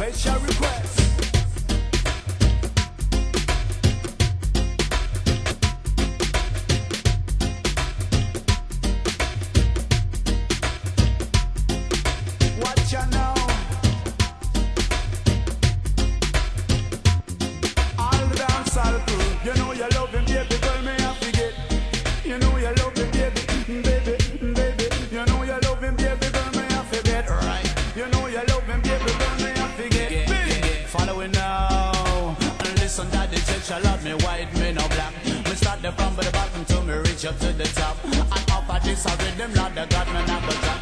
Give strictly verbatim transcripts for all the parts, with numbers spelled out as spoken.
Special request. Watch out now. All the dancehall crew, you know you love him, baby girl, me I forget. You know you love him, baby, baby, baby. You know you love him, baby girl, me I forget. Right. You know you love him, baby girl, me I forget. Yeah, yeah, yeah. Following now, and listen that the church I love me white, me no black. Me start the from the bottom till me reach up to the top. And up at this I rhythm, Lord, the God, me not go drop.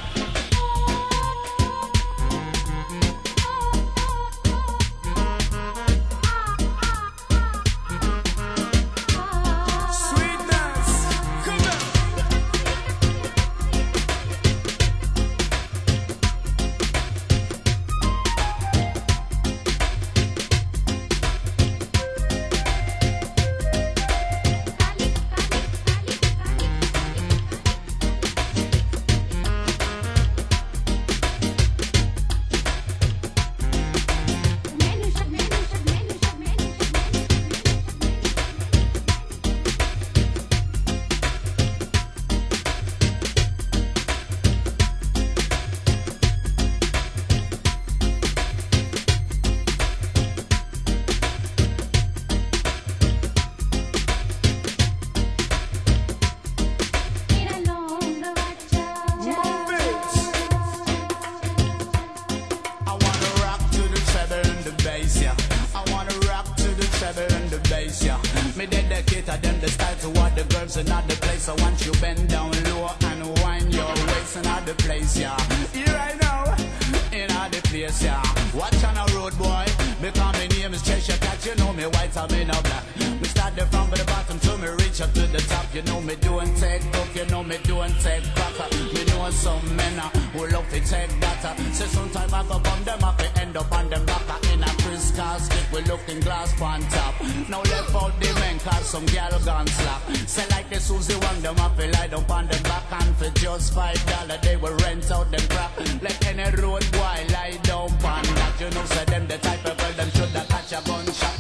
Me dedicated them the style to what the girls in other place. I want you bend down low and wind your waist in other place, yeah. Here right now, in other place, yeah. Watch on a road, boy, because my name is Cheshire Cat. You know me white, I'm in a black. Me start the from the bottom till me reach up to the top. You know me doing take cook, you know me doing take cracker. Me know some men uh, who love to take data. So sometime I go from them up and end up on them back in a Chris casket with looking glass on top. Now left out the men cause some gal gone slack. Say like the Susie Wang, them up lie down on them back. And for just five dollars they will rent out them crap. Let any road boy lie down on that. You know say them the type of girl them should have catch a gunshot.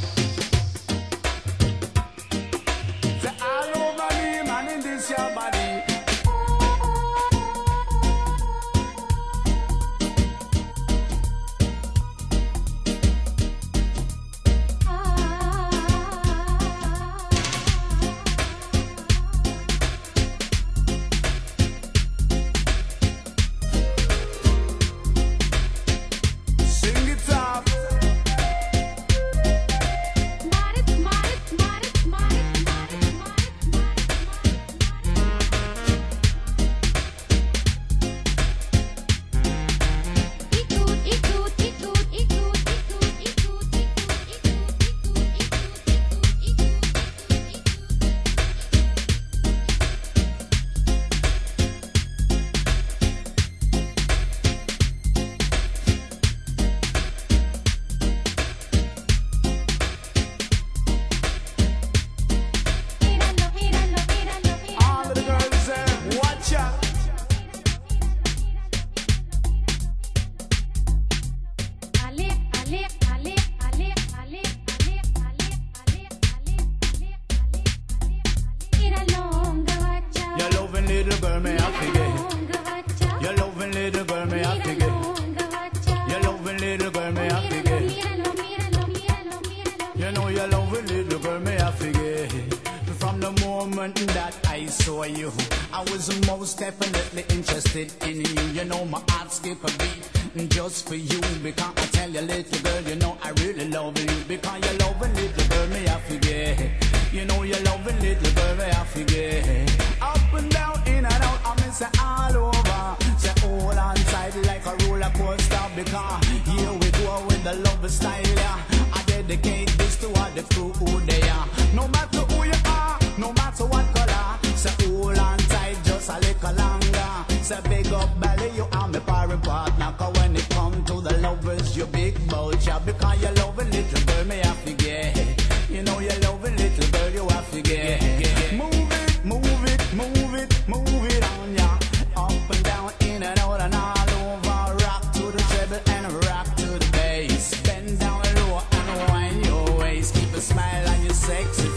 Say all over me man in this your body. Definitely interested in you. You know my heart skip a beat just for you. Because I tell you, little girl, you know I really love you. Because you love a little girl, me I forget. You know you love a little girl, me I forget. Up and down, in and out, I miss it all over. Say hold on tight like a roller coaster. Because here we go with the love style, yeah. I dedicate this to all the crew who they are. No matter who you are, no matter what color. Say hold on tight, just a little longer. Say big up belly, you are my parent partner. Cause when it come to the lovers, you big vulture. Because you love a little girl, me I forget. You know you love a little girl, you have to get. Move it, move it, move it, move it on ya. Up and down, in and out and all over. Rock to the treble and rock to to the bass. Bend down low and wind your waist. Keep a smile on your sexy